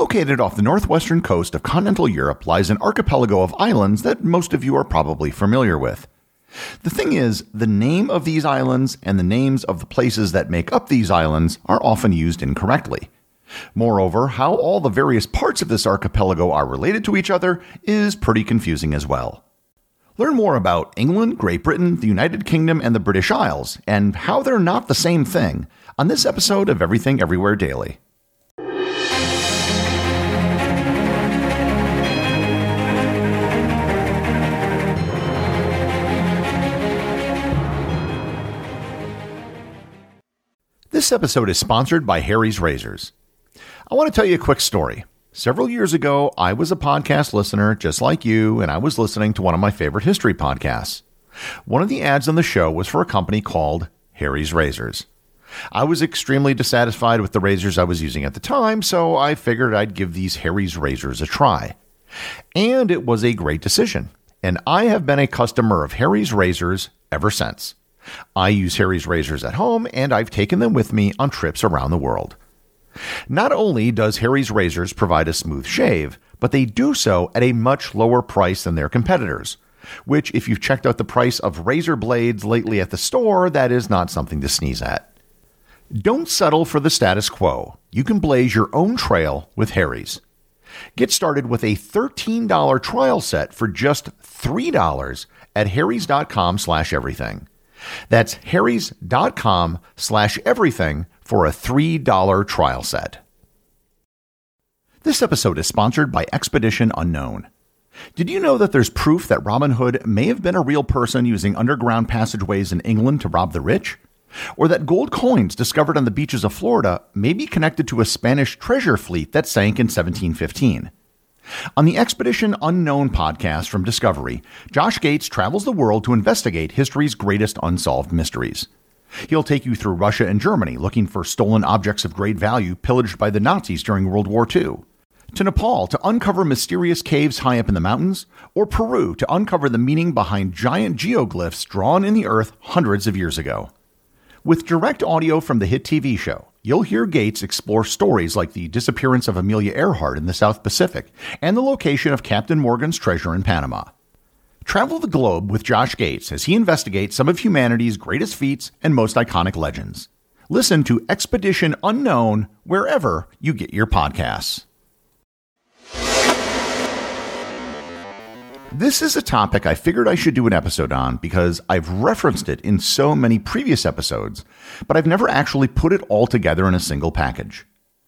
Located off the northwestern coast of continental Europe lies an archipelago of islands that most of you are probably familiar with. The thing is, the name of these islands and the names of the places that make up these islands are often used incorrectly. Moreover, how all the various parts of this archipelago are related to each other is pretty confusing as well. Learn more about England, Great Britain, the United Kingdom, and the British Isles, and how they're not the same thing, on this episode of Everything Everywhere Daily. This episode is sponsored by Harry's Razors. I want to tell you a quick story. Several years ago, I was a podcast listener just like you, and I was listening to one of my favorite history podcasts. One of the ads on the show was for a company called Harry's Razors. I was extremely dissatisfied with the razors I was using at the time, so I figured I'd give these Harry's Razors a try. And it was a great decision, and I have been a customer of Harry's Razors ever since. I use Harry's Razors at home, and I've taken them with me on trips around the world. Not only does Harry's Razors provide a smooth shave, but they do so at a much lower price than their competitors, which, if you've checked out the price of razor blades lately at the store, that is not something to sneeze at. Don't settle for the status quo. You can blaze your own trail with Harry's. Get started with a $13 trial set for just $3 at harrys.com/everything. That's harrys.com/everything for a $3 trial set. This episode is sponsored by Expedition Unknown. Did you know that there's proof that Robin Hood may have been a real person using underground passageways in England to rob the rich? Or that gold coins discovered on the beaches of Florida may be connected to a Spanish treasure fleet that sank in 1715? On the Expedition Unknown podcast from Discovery, Josh Gates travels the world to investigate history's greatest unsolved mysteries. He'll take you through Russia and Germany looking for stolen objects of great value pillaged by the Nazis during World War II, to Nepal to uncover mysterious caves high up in the mountains, or Peru to uncover the meaning behind giant geoglyphs drawn in the earth hundreds of years ago. With direct audio from the hit TV show, you'll hear Gates explore stories like the disappearance of Amelia Earhart in the South Pacific and the location of Captain Morgan's treasure in Panama. Travel the globe with Josh Gates as he investigates some of humanity's greatest feats and most iconic legends. Listen to Expedition Unknown wherever you get your podcasts. This is a topic I figured I should do an episode on because I've referenced it in so many previous episodes, but I've never actually put it all together in a single package.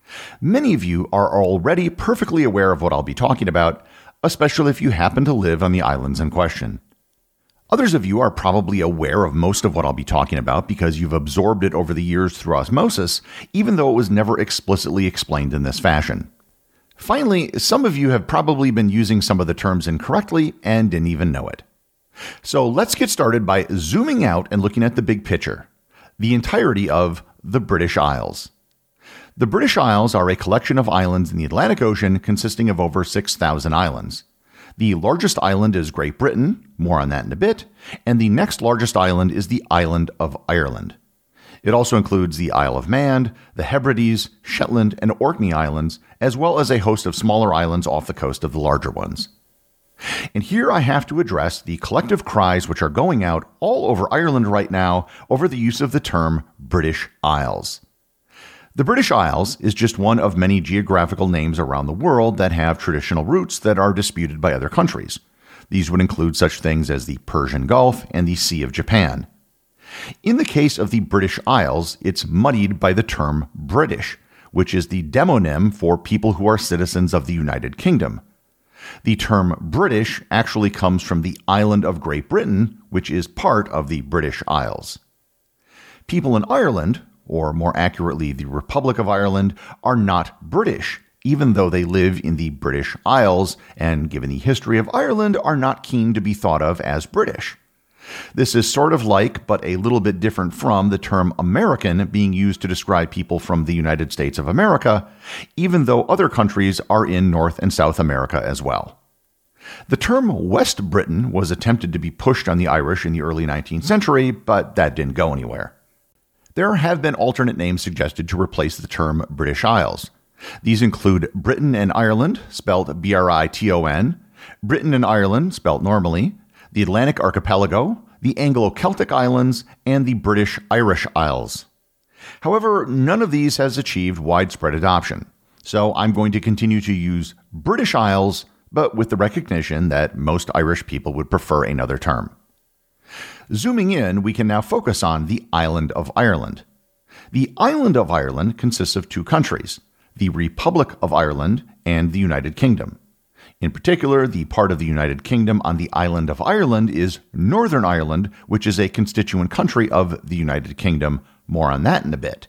Many of you are already perfectly aware of what I'll be talking about, especially if you happen to live on the islands in question. Others of you are probably aware of most of what I'll be talking about because you've absorbed it over the years through osmosis, even though it was never explicitly explained in this fashion. Finally, some of you have probably been using some of the terms incorrectly and didn't even know it. So let's get started by zooming out and looking at the big picture, the entirety of the British Isles. The British Isles are a collection of islands in the Atlantic Ocean consisting of over 6,000 islands. The largest island is Great Britain, more on that in a bit, and the next largest island is the island of Ireland. It also includes the Isle of Man, the Hebrides, Shetland, and Orkney Islands, as well as a host of smaller islands off the coast of the larger ones. And here I have to address the collective cries which are going out all over Ireland right now over the use of the term British Isles. The British Isles is just one of many geographical names around the world that have traditional roots that are disputed by other countries. These would include such things as the Persian Gulf and the Sea of Japan. In the case of the British Isles, it's muddied by the term British, which is the demonym for people who are citizens of the United Kingdom. The term British actually comes from the island of Great Britain, which is part of the British Isles. People in Ireland, or more accurately the Republic of Ireland, are not British, even though they live in the British Isles and, given the history of Ireland, are not keen to be thought of as British. This is sort of like, but a little bit different from, the term American being used to describe people from the United States of America, even though other countries are in North and South America as well. The term West Britain was attempted to be pushed on the Irish in the early 19th century, but that didn't go anywhere. There have been alternate names suggested to replace the term British Isles. These include Britain and Ireland, spelled Briton, Britain and Ireland, spelled normally, the Atlantic Archipelago, the Anglo-Celtic Islands, and the British Irish Isles. However, none of these has achieved widespread adoption, so I'm going to continue to use British Isles, but with the recognition that most Irish people would prefer another term. Zooming in, we can now focus on the island of Ireland. The island of Ireland consists of two countries, the Republic of Ireland and the United Kingdom. In particular, the part of the United Kingdom on the island of Ireland is Northern Ireland, which is a constituent country of the United Kingdom. More on that in a bit.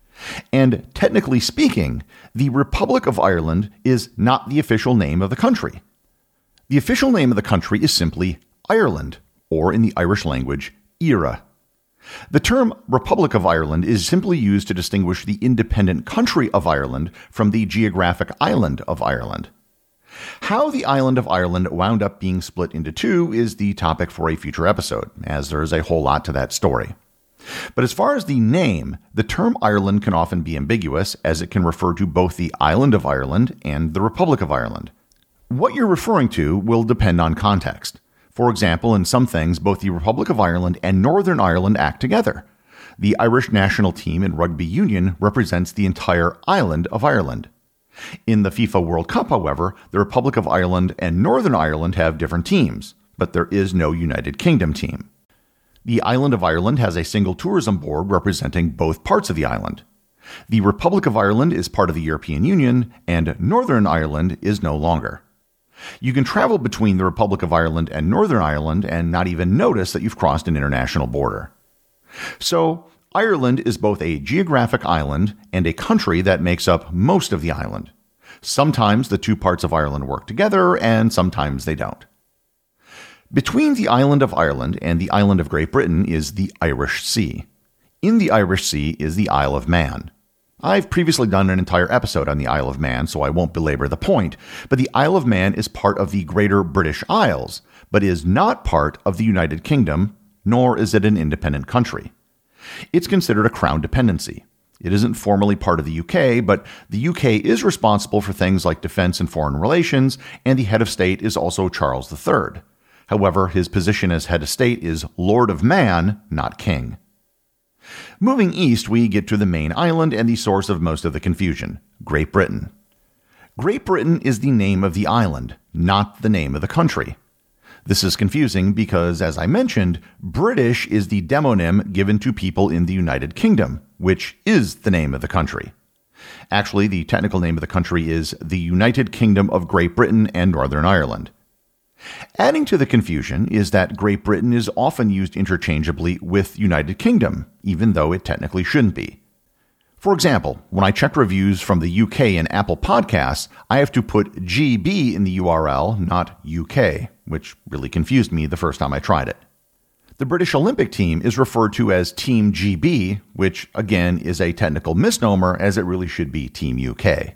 And technically speaking, the Republic of Ireland is not the official name of the country. The official name of the country is simply Ireland, or in the Irish language, Éire. The term Republic of Ireland is simply used to distinguish the independent country of Ireland from the geographic island of Ireland. How the island of Ireland wound up being split into two is the topic for a future episode, as there is a whole lot to that story. But as far as the name, the term Ireland can often be ambiguous, as it can refer to both the island of Ireland and the Republic of Ireland. What you're referring to will depend on context. For example, in some things, both the Republic of Ireland and Northern Ireland act together. The Irish national team in rugby union represents the entire island of Ireland. In the FIFA World Cup, however, the Republic of Ireland and Northern Ireland have different teams, but there is no United Kingdom team. The island of Ireland has a single tourism board representing both parts of the island. The Republic of Ireland is part of the European Union, and Northern Ireland is no longer. You can travel between the Republic of Ireland and Northern Ireland and not even notice that you've crossed an international border. So, Ireland is both a geographic island and a country that makes up most of the island. Sometimes the two parts of Ireland work together, and sometimes they don't. Between the island of Ireland and the island of Great Britain is the Irish Sea. In the Irish Sea is the Isle of Man. I've previously done an entire episode on the Isle of Man, so I won't belabor the point, but the Isle of Man is part of the Greater British Isles, but is not part of the United Kingdom, nor is it an independent country. It's considered a crown dependency. It isn't formally part of the UK, but the UK is responsible for things like defense and foreign relations, and the head of state is also Charles III. However, his position as head of state is Lord of Man, not King. Moving east, we get to the main island and the source of most of the confusion, Great Britain. Great Britain is the name of the island, not the name of the country. This is confusing because, as I mentioned, British is the demonym given to people in the United Kingdom, which is the name of the country. Actually, the technical name of the country is the United Kingdom of Great Britain and Northern Ireland. Adding to the confusion is that Great Britain is often used interchangeably with United Kingdom, even though it technically shouldn't be. For example, when I check reviews from the UK in Apple Podcasts, I have to put GB in the URL, not UK, which really confused me the first time I tried it. The British Olympic team is referred to as Team GB, which again is a technical misnomer as it really should be Team UK.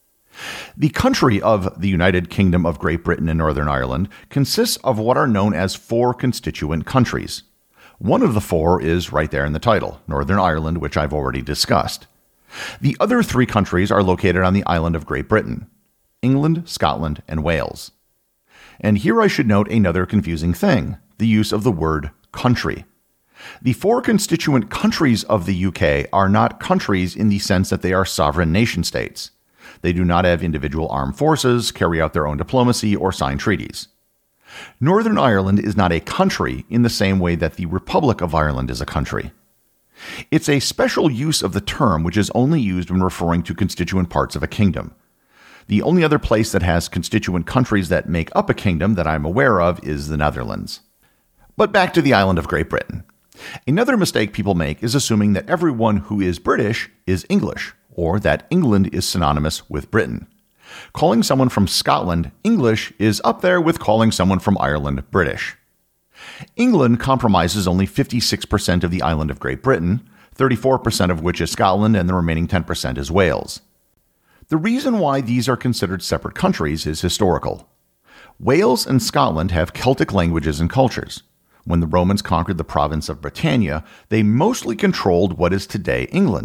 The country of the United Kingdom of Great Britain and Northern Ireland consists of what are known as 4 constituent countries. One of the 4 is right there in the title, Northern Ireland, which I've already discussed. The other 3 countries are located on the island of Great Britain: England, Scotland, and Wales. And here I should note another confusing thing, the use of the word country. The 4 constituent countries of the UK are not countries in the sense that they are sovereign nation-states. They do not have individual armed forces, carry out their own diplomacy, or sign treaties. Northern Ireland is not a country in the same way that the Republic of Ireland is a country. It's a special use of the term which is only used when referring to constituent parts of a kingdom. The only other place that has constituent countries that make up a kingdom that I'm aware of is the Netherlands. But back to the island of Great Britain. Another mistake people make is assuming that everyone who is British is English, or that England is synonymous with Britain. Calling someone from Scotland English is up there with calling someone from Ireland British. England comprises only 56% of the island of Great Britain, 34% of which is Scotland, and the remaining 10% is Wales. The reason why these are considered separate countries is historical. Wales and Scotland have Celtic languages and cultures. When the Romans conquered the province of Britannia, they mostly controlled what is today England.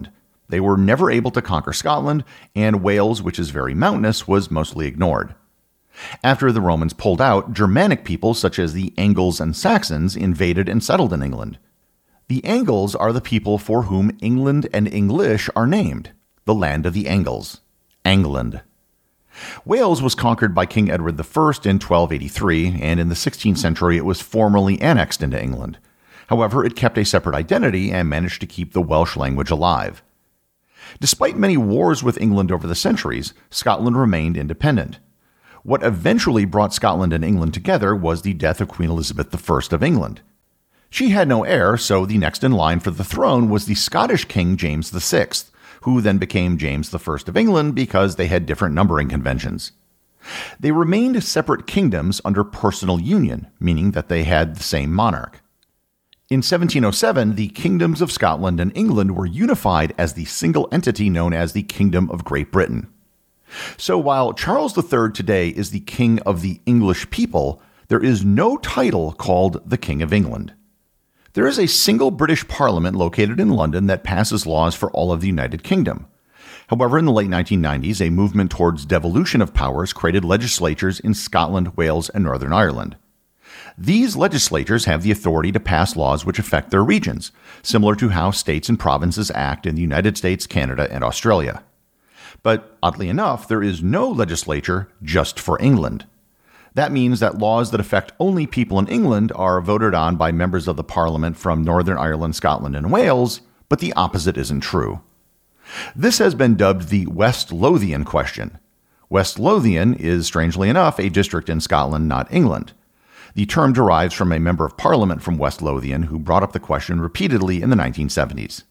They were never able to conquer Scotland, and Wales, which is very mountainous, was mostly ignored. After the Romans pulled out, Germanic peoples such as the Angles and Saxons invaded and settled in England. The Angles are the people for whom England and English are named, the land of the Angles, England. Wales was conquered by King Edward I in 1283, and in the 16th century it was formally annexed into England. However, it kept a separate identity and managed to keep the Welsh language alive. Despite many wars with England over the centuries, Scotland remained independent. What eventually brought Scotland and England together was the death of Queen Elizabeth I of England. She had no heir, so the next in line for the throne was the Scottish King James VI, who then became James I of England because they had different numbering conventions. They remained separate kingdoms under personal union, meaning that they had the same monarch. In 1707, the kingdoms of Scotland and England were unified as the single entity known as the Kingdom of Great Britain. So while Charles III today is the King of the English people, there is no title called the King of England. There is a single British Parliament located in London that passes laws for all of the United Kingdom. However, in the late 1990s, a movement towards devolution of powers created legislatures in Scotland, Wales, and Northern Ireland. These legislatures have the authority to pass laws which affect their regions, similar to how states and provinces act in the United States, Canada, and Australia. But oddly enough, there is no legislature just for England. That means that laws that affect only people in England are voted on by members of the Parliament from Northern Ireland, Scotland, and Wales, but the opposite isn't true. This has been dubbed the West Lothian question. West Lothian is, strangely enough, a district in Scotland, not England. The term derives from a member of Parliament from West Lothian who brought up the question repeatedly in the 1970s.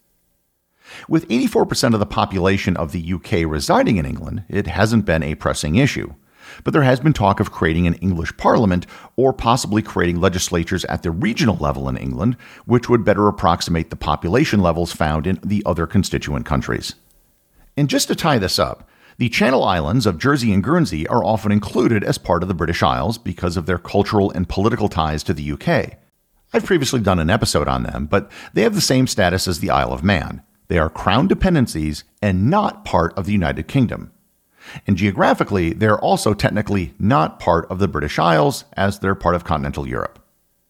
With 84% of the population of the UK residing in England, it hasn't been a pressing issue. But there has been talk of creating an English Parliament or possibly creating legislatures at the regional level in England, which would better approximate the population levels found in the other constituent countries. And just to tie this up, the Channel Islands of Jersey and Guernsey are often included as part of the British Isles because of their cultural and political ties to the UK. I've previously done an episode on them, but they have the same status as the Isle of Man. They are crown dependencies and not part of the United Kingdom. And geographically, they're also technically not part of the British Isles, as they're part of continental Europe.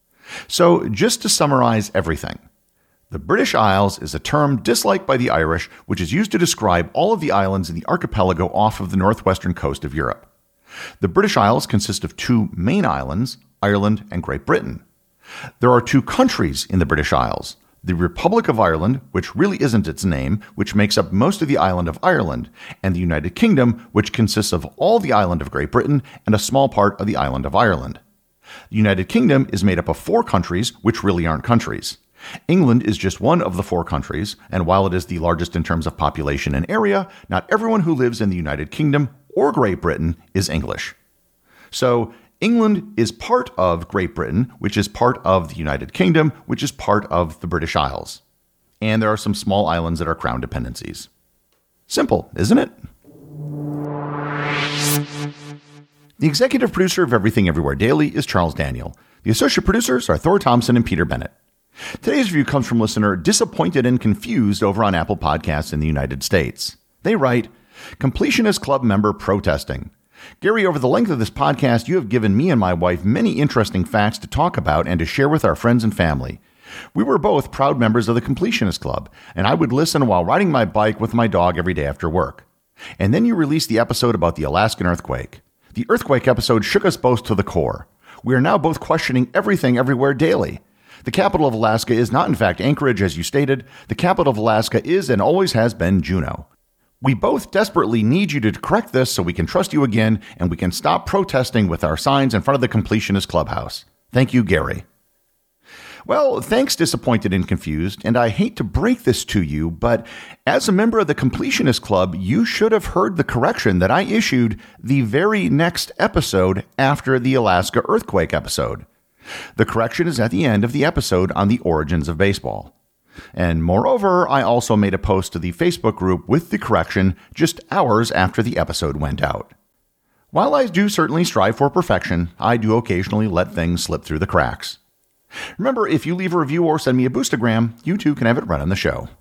So, just to summarize everything, the British Isles is a term disliked by the Irish, which is used to describe all of the islands in the archipelago off of the northwestern coast of Europe. The British Isles consist of two main islands, Ireland and Great Britain. There are two countries in the British Isles, the Republic of Ireland, which really isn't its name, which makes up most of the island of Ireland, and the United Kingdom, which consists of all the island of Great Britain and a small part of the island of Ireland. The United Kingdom is made up of four countries, which really aren't countries. England is just one of the four countries, and while it is the largest in terms of population and area, not everyone who lives in the United Kingdom or Great Britain is English. So, England is part of Great Britain, which is part of the United Kingdom, which is part of the British Isles. And there are some small islands that are crown dependencies. Simple, isn't it? The executive producer of Everything Everywhere Daily is Charles Daniel. The associate producers are Thor Thompson and Peter Bennett. Today's review comes from listener Disappointed and Confused over on Apple Podcasts in the United States. They write, Completionist Club member protesting. Gary, over the length of this podcast, you have given me and my wife many interesting facts to talk about and to share with our friends and family. We were both proud members of the Completionist Club, and I would listen while riding my bike with my dog every day after work. And then you released the episode about the Alaskan earthquake. The earthquake episode shook us both to the core. We are now both questioning Everything Everywhere Daily. The capital of Alaska is not in fact Anchorage, as you stated. The capital of Alaska is and always has been Juneau. We both desperately need you to correct this so we can trust you again and we can stop protesting with our signs in front of the Completionist Clubhouse. Thank you, Gary. Well, thanks, Disappointed and Confused, and I hate to break this to you, but as a member of the Completionist Club, you should have heard the correction that I issued the very next episode after the Alaska earthquake episode. The correction is at the end of the episode on the origins of baseball. And moreover, I also made a post to the Facebook group with the correction just hours after the episode went out. While I do certainly strive for perfection, I do occasionally let things slip through the cracks. Remember, if you leave a review or send me a Boostagram, you too can have it read on the show.